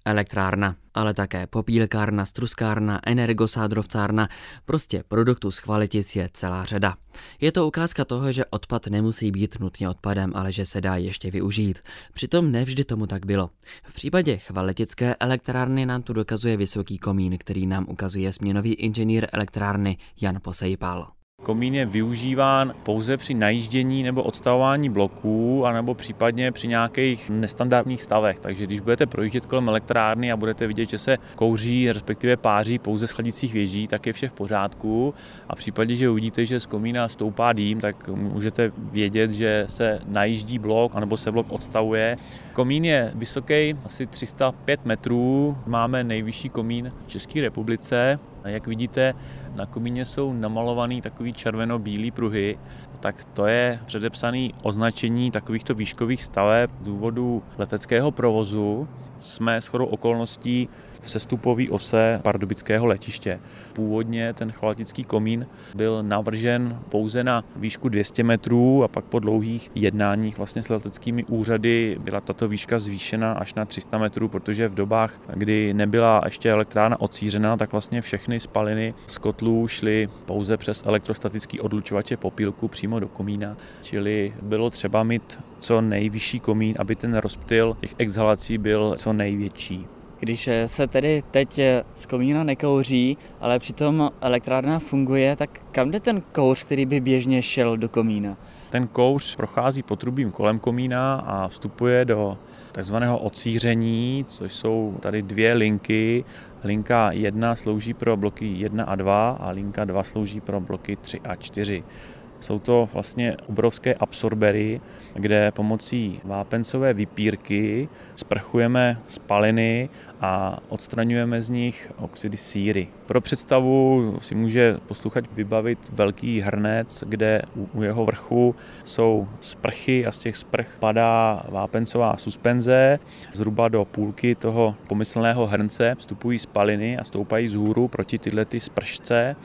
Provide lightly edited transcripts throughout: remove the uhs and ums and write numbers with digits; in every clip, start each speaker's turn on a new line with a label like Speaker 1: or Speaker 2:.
Speaker 1: Elektrárna, ale také popílkárna, struskárna, energosádrovcárna, prostě produktů z Chvaletic je celá řada. Je to ukázka toho, že odpad nemusí být nutně odpadem, ale že se dá ještě využít. Přitom nevždy tomu tak bylo. V případě chvaletické elektrárny nám tu dokazuje vysoký komín, který nám ukazuje směnový inženýr elektrárny Jan Posejpal.
Speaker 2: Komín je využíván pouze při najíždění nebo odstavování bloků, anebo případně při nějakých nestandardních stavech. Takže když budete projíždět kolem elektrárny a budete vidět, že se kouří, respektive páří pouze z chladicích věží, tak je vše v pořádku. A v případě, že uvidíte, že z komína stoupá dým, tak můžete vědět, že se najíždí blok, anebo se blok odstavuje. Komín je vysoký asi 305 metrů. Máme nejvyšší komín v České republice. Jak vidíte, na komíně jsou namalovaný takový červeno-bílý pruhy, tak to je předepsané označení takovýchto výškových staveb z důvodu leteckého provozu. Jsme shodou okolností v sestupové ose pardubického letiště. Původně ten chvaletický komín byl navržen pouze na výšku 200 metrů a pak po dlouhých jednáních vlastně s leteckými úřady byla tato výška zvýšena až na 300 metrů, protože v dobách, kdy nebyla ještě elektrárna odsířena, tak vlastně všechny spaliny z kotlů šly pouze přes elektrostatický odlučovače popílku přímo do komína, čili bylo třeba mít co nejvyšší komín, aby ten rozptyl těch exhalací byl co největší.
Speaker 3: Když se tedy teď z komína nekouří, ale přitom elektrárna funguje, tak kam jde ten kouř, který by běžně šel do komína?
Speaker 2: Ten kouř prochází potrubím kolem komína a vstupuje do takzvaného odsíření, což jsou tady dvě linky. Linka 1 slouží pro bloky 1 a 2 a linka 2 slouží pro bloky 3 a 4. Jsou to vlastně obrovské absorbery, kde pomocí vápencové vypírky sprchujeme spaliny a odstraňujeme z nich oxidy síry. Pro představu si může posluchač vybavit velký hrnec, kde u jeho vrchu jsou sprchy a z těch sprch padá vápencová suspenze. Zhruba do půlky toho pomyslného hrnce vstupují spaliny a stoupají vzhůru proti tyhle spršce.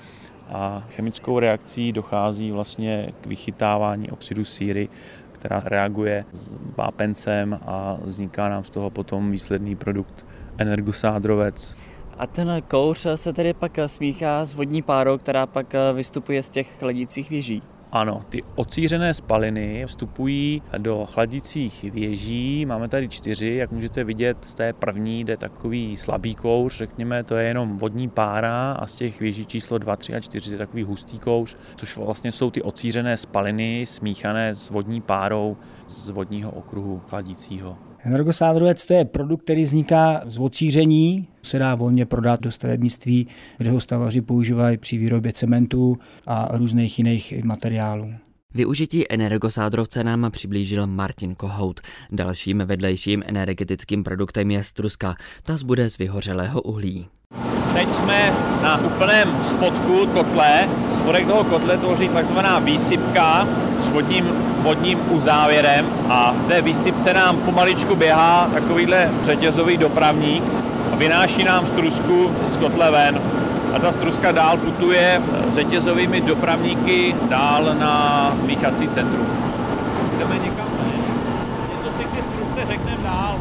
Speaker 2: A chemickou reakcí dochází vlastně k vychytávání oxidu síry, která reaguje s vápencem a vzniká nám z toho potom výsledný produkt energosádrovec.
Speaker 3: A ten kouř se tedy pak smíchá s vodní párou, která pak vystupuje z těch chladicích věží.
Speaker 2: Ano, ty odsířené spaliny vstupují do chladicích věží. Máme tady 4, jak můžete vidět, z té první jde takový slabý kouř, řekněme, to je jenom vodní pára a z těch věží číslo 2, 3 a 4 je takový hustý kouř, což vlastně jsou ty odsířené spaliny smíchané s vodní párou z vodního okruhu chladicího.
Speaker 4: Energosádrovec to je produkt, který vzniká z odsíření, se dá volně prodat do stavebnictví, kde ho stavaři používají při výrobě cementu a různých jiných materiálů.
Speaker 1: Využití energosádrovce nám přiblížil Martin Kohout. Dalším vedlejším energetickým produktem je struska. Ta zbude z vyhořelého uhlí.
Speaker 2: Teď jsme na úplném spodku kotle. Spodek toho kotle tvoří takzvaná výsypka s vodním uzávěrem a v té výsypce nám pomaličku běhá takovýhle řetězový dopravník a vynáší nám strusku z kotle ven. A ta struska dál putuje řetězovými dopravníky dál na míchací centrum. Jdeme někam ven. Něco si k té strusce řekneme dál.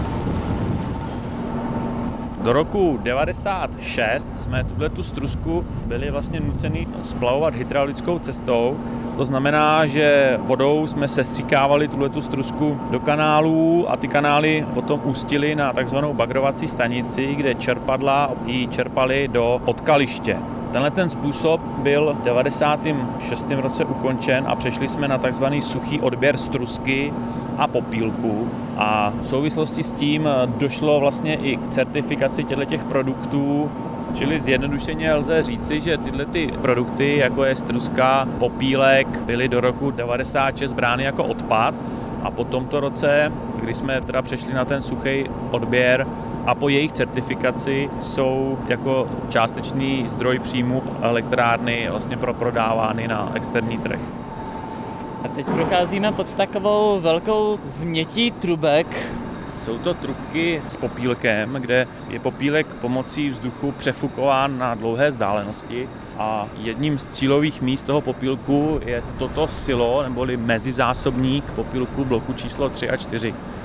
Speaker 2: Do roku 96 jsme tu strusku byli vlastně nuceni splavovat hydraulickou cestou. To znamená, že vodou jsme sestříkávali tu strusku do kanálů a ty kanály potom ústily na takzvanou bagrovací stanici, kde čerpadla ji čerpali do odkaliště. Tenhle ten způsob byl v 96. roce ukončen a přešli jsme na takzvaný suchý odběr strusky a popílku. A v souvislosti s tím došlo vlastně i k certifikaci těchto produktů, čili zjednodušeně lze říci, že tyhle produkty, jako je struska, popílek, byly do roku 96 brány jako odpad a po tomto roce, kdy jsme teda přešli na ten suchý odběr a po jejich certifikaci jsou jako částečný zdroj příjmu elektrárny vlastně prodávány na externí trh.
Speaker 3: A teď procházíme pod takovou velkou změtí trubek.
Speaker 2: Jsou to trubky s popílkem, kde je popílek pomocí vzduchu přefukován na dlouhé vzdálenosti a jedním z cílových míst toho popílku je toto silo neboli mezizásobník popílku bloku číslo 3 a 4.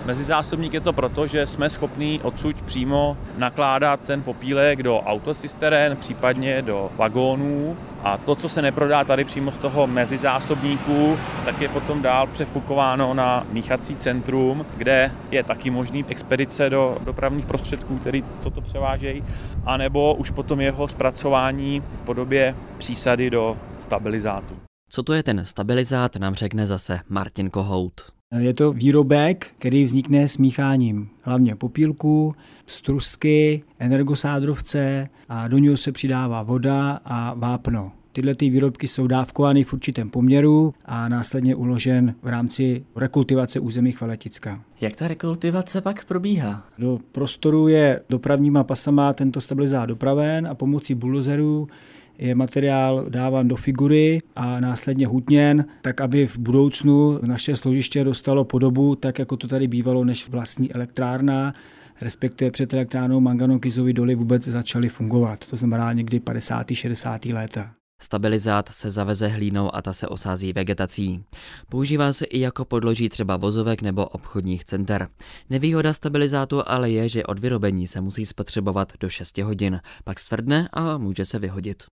Speaker 2: Mezizásobník je to proto, že jsme schopní odsud přímo nakládat ten popílek do autocisteren, případně do vagónů. A to, co se neprodá tady přímo z toho mezizásobníku, tak je potom dál přefukováno na míchací centrum, kde je taky možný expedice do dopravních prostředků, který toto převážejí, anebo už potom jeho zpracování v podobě přísady do stabilizátu.
Speaker 1: Co to je ten stabilizát, nám řekne zase Martin Kohout.
Speaker 4: Je to výrobek, který vznikne smícháním hlavně popílku, strusky, energosádrovce a do něho se přidává voda a vápno. Tyhle výrobky jsou dávkovány v určitém poměru a následně uložen v rámci rekultivace území Chvaleticka.
Speaker 3: Jak ta rekultivace pak probíhá?
Speaker 4: Do prostoru je dopravníma pasama tento stabilizát dopraven a pomocí buldozerů je materiál dáván do figury a následně hutněn, tak aby v budoucnu naše složiště dostalo podobu, tak jako to tady bývalo, než vlastní elektrárna, respektive před elektrárnou Manganokysovy doly vůbec začaly fungovat. To znamená někdy 50. 60. léta.
Speaker 1: Stabilizát se zaveze hlínou a ta se osází vegetací. Používá se i jako podloží třeba vozovek nebo obchodních center. Nevýhoda stabilizátu ale je, že od vyrobení se musí spotřebovat do 6 hodin, pak stvrdne a může se vyhodit.